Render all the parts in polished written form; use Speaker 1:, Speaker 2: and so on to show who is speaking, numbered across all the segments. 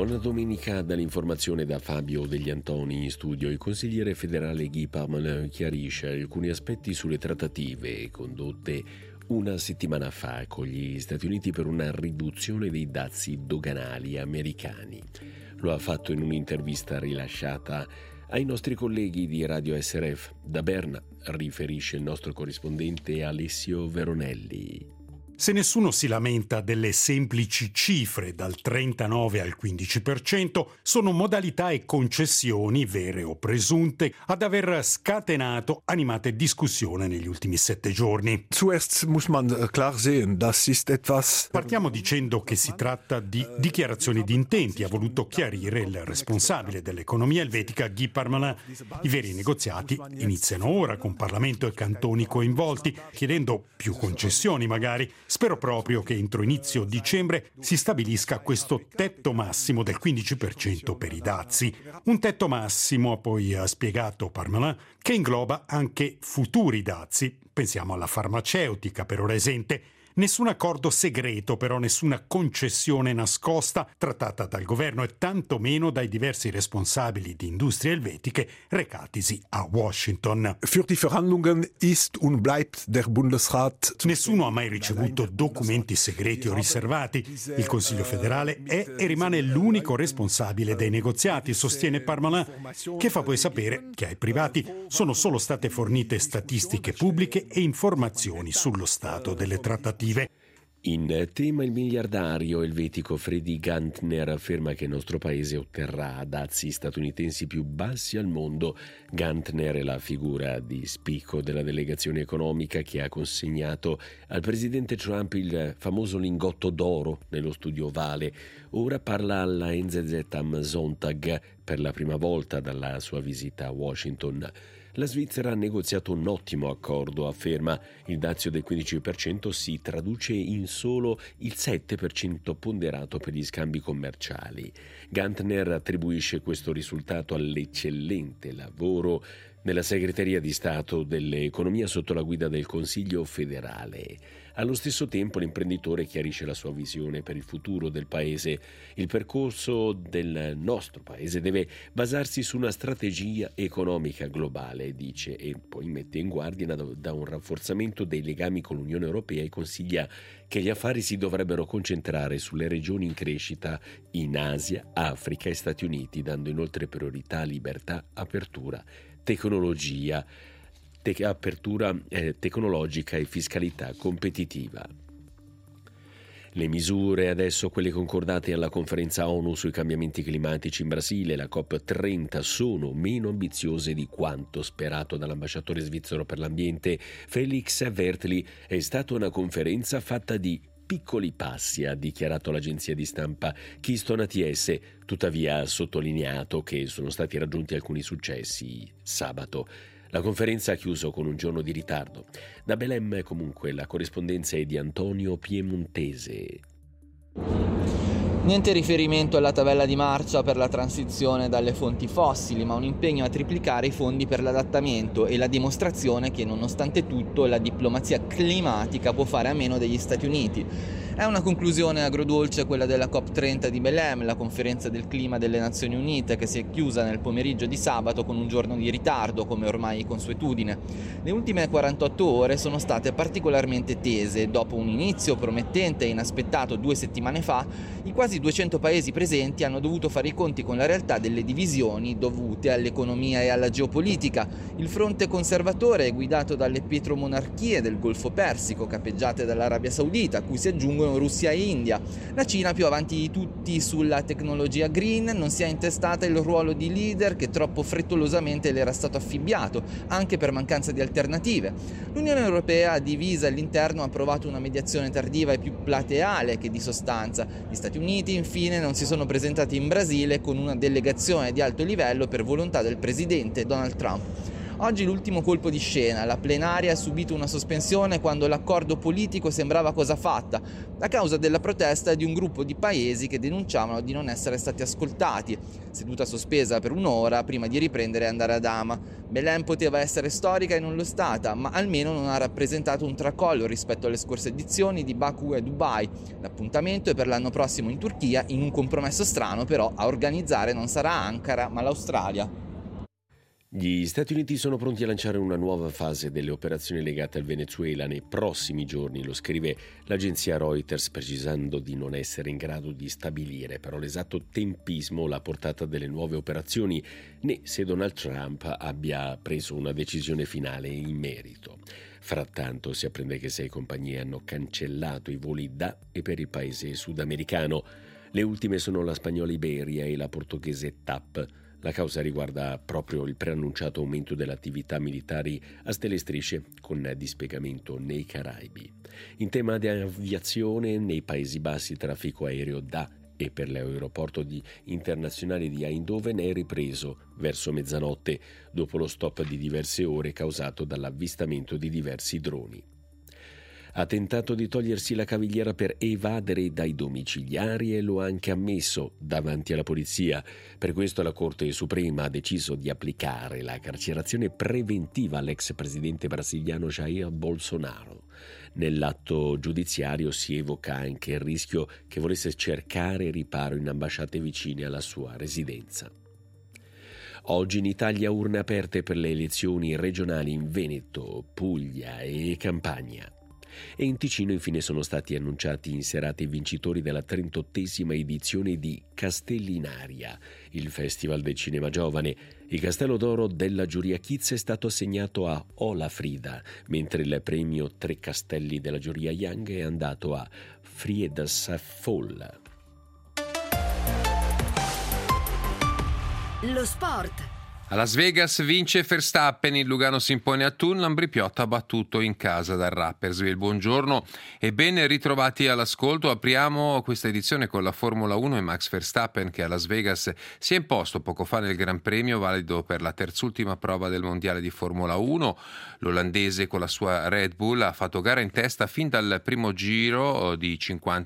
Speaker 1: Buona domenica dall'informazione da Fabio Degli Antoni in studio. Il consigliere federale Guy Parmelin chiarisce alcuni aspetti sulle trattative condotte una settimana fa con gli Stati Uniti per una riduzione dei dazi doganali americani. Lo ha fatto in un'intervista rilasciata ai nostri colleghi di Radio SRF. Da Berna riferisce il nostro corrispondente Alessio Veronelli.
Speaker 2: Se nessuno si lamenta delle semplici cifre dal 39 al 15%, sono modalità e concessioni, vere o presunte, ad aver scatenato animate discussione negli ultimi 7 giorni.
Speaker 3: Zuerst muss man klar sehen, das ist etwas.
Speaker 2: Partiamo dicendo che si tratta di dichiarazioni di intenti, ha voluto chiarire il responsabile dell'economia elvetica Guy Parmelin. I veri negoziati iniziano ora con Parlamento e cantoni coinvolti, chiedendo più concessioni magari. Spero proprio che entro inizio dicembre si stabilisca questo tetto massimo del 15% per i dazi. Un tetto massimo, poi ha spiegato Parmelin, che ingloba anche futuri dazi. Pensiamo alla farmaceutica, per ora esente. Nessun accordo segreto, però nessuna concessione nascosta trattata dal governo e tantomeno dai diversi responsabili di industrie elvetiche recatisi a Washington.
Speaker 3: Für die Verhandlungen ist und bleibt der Bundesrat.
Speaker 2: Nessuno ha mai ricevuto documenti segreti o riservati. Il Consiglio federale è e rimane l'unico responsabile dei negoziati, sostiene Parmelin, che fa poi sapere che ai privati sono solo state fornite statistiche pubbliche e informazioni sullo stato delle trattative.
Speaker 1: In tema il miliardario elvetico Freddy Gantner afferma che il nostro paese otterrà dazi statunitensi più bassi al mondo. Gantner è la figura di spicco della delegazione economica che ha consegnato al presidente Trump il famoso lingotto d'oro nello studio ovale. Ora parla alla NZZ am Sonntag per la prima volta dalla sua visita a Washington. La Svizzera ha negoziato un ottimo accordo, afferma. Il dazio del 15% si traduce in solo il 7% ponderato per gli scambi commerciali. Gantner attribuisce questo risultato all'eccellente lavoro nella segreteria di Stato dell'economia sotto la guida del Consiglio federale. Allo stesso tempo l'imprenditore chiarisce la sua visione per il futuro del paese. Il percorso del nostro paese deve basarsi su una strategia economica globale, dice, e poi mette in guardia da un rafforzamento dei legami con l'Unione Europea e consiglia che gli affari si dovrebbero concentrare sulle regioni in crescita in Asia, Africa e Stati Uniti, dando inoltre priorità a libertà, apertura, tecnologia, apertura tecnologica e fiscalità competitiva. Le misure adesso, quelle concordate alla conferenza ONU sui cambiamenti climatici in Brasile, la COP30, sono meno ambiziose di quanto sperato dall'ambasciatore svizzero per l'ambiente Felix Wertli. È stata una conferenza fatta di piccoli passi, ha dichiarato l'agenzia di stampa Keystone ATS, tuttavia ha sottolineato che sono stati raggiunti alcuni successi sabato. La conferenza ha chiuso con un giorno di ritardo. Da Belém, comunque, la corrispondenza è di Antonio Piemontese.
Speaker 4: Niente riferimento alla tabella di marcia per la transizione dalle fonti fossili, ma un impegno a triplicare i fondi per l'adattamento e la dimostrazione che, nonostante tutto, la diplomazia climatica può fare a meno degli Stati Uniti. È una conclusione agrodolce quella della COP30 di Belém, la conferenza del clima delle Nazioni Unite, che si è chiusa nel pomeriggio di sabato con un giorno di ritardo, come ormai consuetudine. Le ultime 48 ore sono state particolarmente tese. Dopo un inizio promettente e inaspettato 2 settimane fa, i quasi 200 paesi presenti hanno dovuto fare i conti con la realtà delle divisioni dovute all'economia e alla geopolitica. Il fronte conservatore è guidato dalle petromonarchie del Golfo Persico, capeggiate dall'Arabia Saudita, a cui si aggiungono Russia e India. La Cina, più avanti di tutti sulla tecnologia green, non si è intestata il ruolo di leader che troppo frettolosamente le era stato affibbiato, anche per mancanza di alternative. L'Unione Europea, divisa all'interno, ha approvato una mediazione tardiva e più plateale che di sostanza. Gli Stati Uniti, infine, non si sono presentati in Brasile con una delegazione di alto livello per volontà del presidente Donald Trump. Oggi l'ultimo colpo di scena, la plenaria ha subito una sospensione quando l'accordo politico sembrava cosa fatta, a causa della protesta di un gruppo di paesi che denunciavano di non essere stati ascoltati. Seduta sospesa per un'ora prima di riprendere e andare ad Hama. Belém poteva essere storica e non lo è stata, ma almeno non ha rappresentato un tracollo rispetto alle scorse edizioni di Baku e Dubai. L'appuntamento è per l'anno prossimo in Turchia, in un compromesso strano però a organizzare non sarà Ankara ma l'Australia.
Speaker 1: Gli Stati Uniti sono pronti a lanciare una nuova fase delle operazioni legate al Venezuela nei prossimi giorni, lo scrive l'agenzia Reuters, precisando di non essere in grado di stabilire però l'esatto tempismo, la portata delle nuove operazioni, né se Donald Trump abbia preso una decisione finale in merito. Frattanto si apprende che 6 compagnie hanno cancellato i voli da e per il paese sudamericano. Le ultime sono la spagnola Iberia e la portoghese TAP. La causa riguarda proprio il preannunciato aumento delle attività militari a stelle e strisce con dispiegamento nei Caraibi. In tema di aviazione, nei Paesi Bassi il traffico aereo da e per l'aeroporto internazionale di Eindhoven è ripreso verso mezzanotte dopo lo stop di diverse ore causato dall'avvistamento di diversi droni. Ha tentato di togliersi la cavigliera per evadere dai domiciliari e lo ha anche ammesso davanti alla polizia. Per questo la Corte Suprema ha deciso di applicare la carcerazione preventiva all'ex presidente brasiliano Jair Bolsonaro. Nell'atto giudiziario si evoca anche il rischio che volesse cercare riparo in ambasciate vicine alla sua residenza. Oggi in Italia urne aperte per le elezioni regionali in Veneto, Puglia e Campania. E in Ticino infine sono stati annunciati in serata i vincitori della 38esima edizione di Castellinaria, il festival del cinema giovane. Il Castello d'Oro della giuria Kids è stato assegnato a Ola Frida, mentre il premio Tre Castelli della giuria Young è andato a Friedas Fall.
Speaker 5: Lo sport.
Speaker 6: A Las Vegas vince Verstappen, il Lugano si impone a Thun, l'Ambrì-Piotta battuto in casa dal Rapperswil. Buongiorno e ben ritrovati all'ascolto. Apriamo questa edizione con la Formula 1 e Max Verstappen che a Las Vegas si è imposto poco fa nel Gran Premio, valido per la terzultima prova del Mondiale di Formula 1. L'olandese con la sua Red Bull ha fatto gara in testa fin dal primo giro di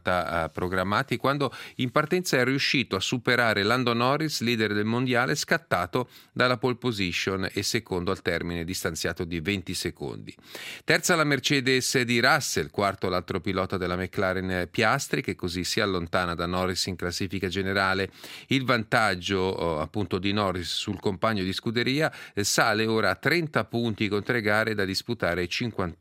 Speaker 6: 50 programmati, quando in partenza è riuscito a superare Lando Norris, leader del Mondiale, scattato dalla pole position e secondo al termine distanziato di 20 secondi. Terza la Mercedes di Russell, quarto l'altro pilota della McLaren Piastri, che così si allontana da Norris in classifica generale. Il vantaggio appunto di Norris sul compagno di scuderia sale ora a 30 punti con 3 gare da disputare e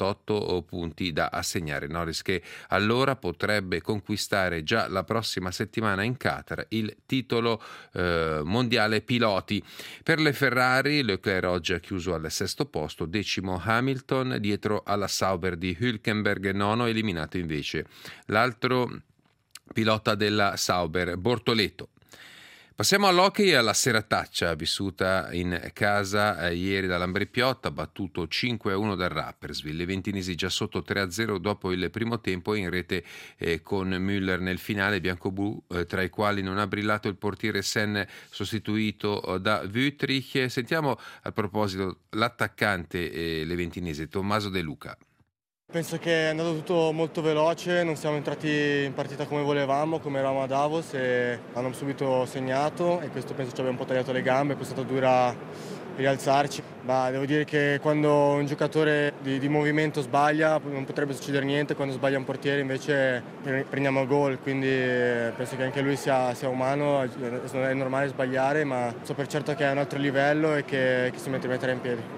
Speaker 6: 58 punti da assegnare. Norris che allora potrebbe conquistare già la prossima settimana in Qatar il titolo mondiale piloti. Per le Ferrari, Leclerc oggi ha chiuso al 6° posto, 10° Hamilton, dietro alla Sauber di Hülkenberg, 9° eliminato invece l'altro pilota della Sauber, Bortoleto. Passiamo all'hockey e alla serataccia vissuta in casa ieri dall'Ambrì-Piotta, battuto 5-1 dal Rapperswil. Le ventinesi già sotto 3-0 dopo il primo tempo in rete con Müller nel finale bianco-blu, tra i quali non ha brillato il portiere Sen sostituito da Wüttrich. Sentiamo a proposito l'attaccante leventinese Tommaso De Luca.
Speaker 7: Penso che è andato tutto molto veloce, non siamo entrati in partita come volevamo, come eravamo a Davos e hanno subito segnato e questo penso ci abbia un po' tagliato le gambe, è stata dura rialzarci. Ma devo dire che quando un giocatore di movimento sbaglia non potrebbe succedere niente, quando sbaglia un portiere invece prendiamo il gol, quindi penso che anche lui sia umano, è normale sbagliare, ma so per certo che è a un altro livello e che si metterà in piedi.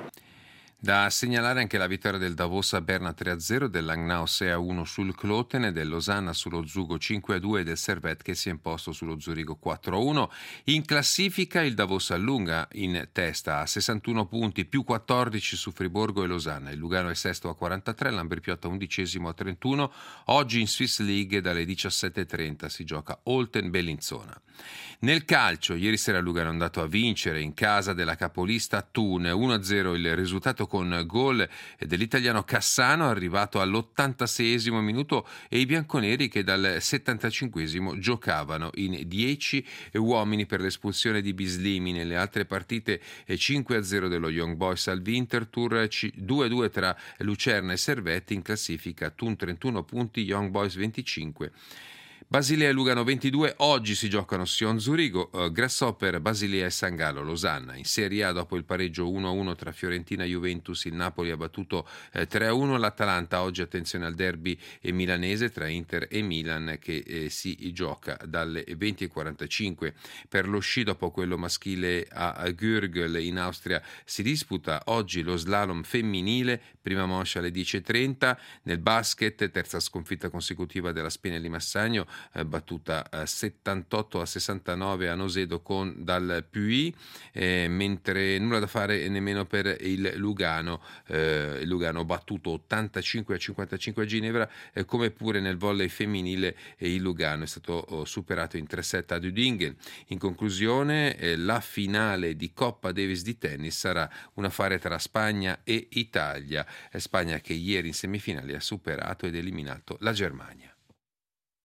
Speaker 6: Da segnalare anche la vittoria del Davos a Berna 3-0, del Langnau 6-1 sul Kloten, del Losanna sullo Zugo 5-2 e del Servette che si è imposto sullo Zurigo 4-1. In classifica il Davos allunga in testa a 61 punti, più 14 su Friburgo e Losanna. Il Lugano è sesto a 43, l'Ambrì-Piotta 11° a 31. Oggi in Swiss League dalle 17.30 si gioca Olten-Bellinzona. Nel calcio, ieri sera Lugano è andato a vincere in casa della capolista Thun 1-0 il risultato con gol dell'italiano Cassano arrivato all'86esimo minuto e i bianconeri che dal 75esimo giocavano in 10 uomini per l'espulsione di Bislimi. Nelle altre partite 5-0 dello Young Boys al Winterthur, 2-2 tra Lucerna e Servette, in classifica Thun 31 punti, Young Boys 25. Basilea e Lugano 22, oggi si giocano Sion Zurigo, Grasshopper, Basilea e San Gallo Losanna. In Serie A, dopo il pareggio 1-1 tra Fiorentina e Juventus, il Napoli ha battuto 3-1 l'Atalanta. Oggi attenzione al derby milanese tra Inter e Milan che si gioca dalle 20:45. Per lo sci, dopo quello maschile a Gürgel in Austria, si disputa oggi lo slalom femminile, prima manche alle 10:30. Nel basket, terza sconfitta consecutiva della Spinelli Massagno, battuta 78-69 a Nosedo dal Puy, mentre nulla da fare nemmeno per il Lugano. Il Lugano battuto 85-55 a Ginevra, come pure nel volley femminile il Lugano è stato superato in 3-7 ad Udingen. In conclusione, la finale di Coppa Davis di tennis sarà un affare tra Spagna e Italia. Spagna che ieri in semifinale ha superato ed eliminato la Germania.